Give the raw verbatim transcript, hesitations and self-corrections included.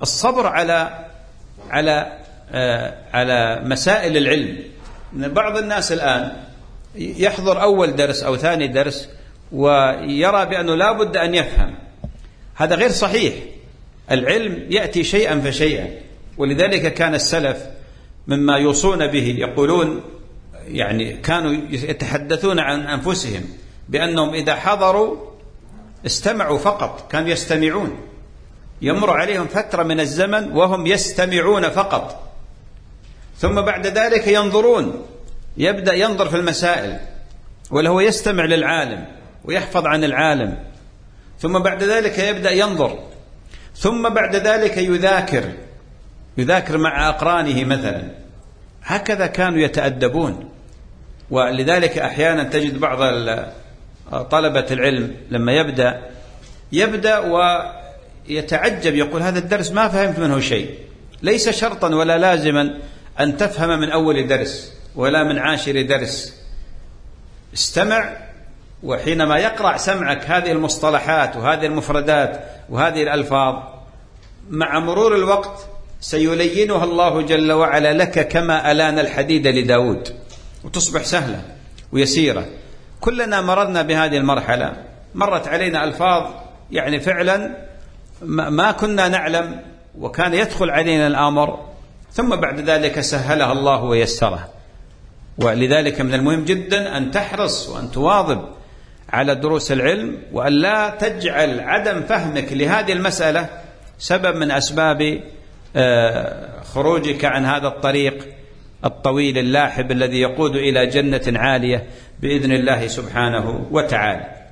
الصبر على على آه على مسائل العلم. بعض الناس الآن يحضر أول درس أو ثاني درس ويرى بأنه لا بد أن يفهم. هذا غير صحيح. العلم يأتي شيئا فشيئا، ولذلك كان السلف مما يوصون به يقولون، يعني كانوا يتحدثون عن أنفسهم بأنهم إذا حضروا استمعوا فقط، كانوا يستمعون، يمر عليهم فترة من الزمن وهم يستمعون فقط، ثم بعد ذلك ينظرون، يبدأ ينظر في المسائل، ولا هو يستمع للعالم ويحفظ عن العالم، ثم بعد ذلك يبدأ ينظر، ثم بعد ذلك يذاكر يذاكر مع أقرانه مثلا. هكذا كانوا يتأدبون. ولذلك أحيانا تجد بعض طلبة العلم لما يبدأ يبدأ ويتعجب، يقول هذا الدرس ما فهمت منه شيء. ليس شرطا ولا لازما أن تفهم من أول درس ولا من عاشر درس. استمع، وحينما يقرأ سمعك هذه المصطلحات وهذه المفردات وهذه الألفاظ، مع مرور الوقت سيلينها الله جل وعلا لك كما ألان الحديد لداود، وتصبح سهلة ويسيرة. كلنا مررنا بهذه المرحلة، مرت علينا ألفاظ يعني فعلا ما كنا نعلم، وكان يدخل علينا الأمر، ثم بعد ذلك سهلها الله ويسرها. ولذلك من المهم جدا أن تحرص وأن تواظب على دروس العلم، وأن لا تجعل عدم فهمك لهذه المسألة سبب من أسباب خروجك عن هذا الطريق الطويل اللاحب الذي يقود إلى جنة عالية بإذن الله سبحانه وتعالى.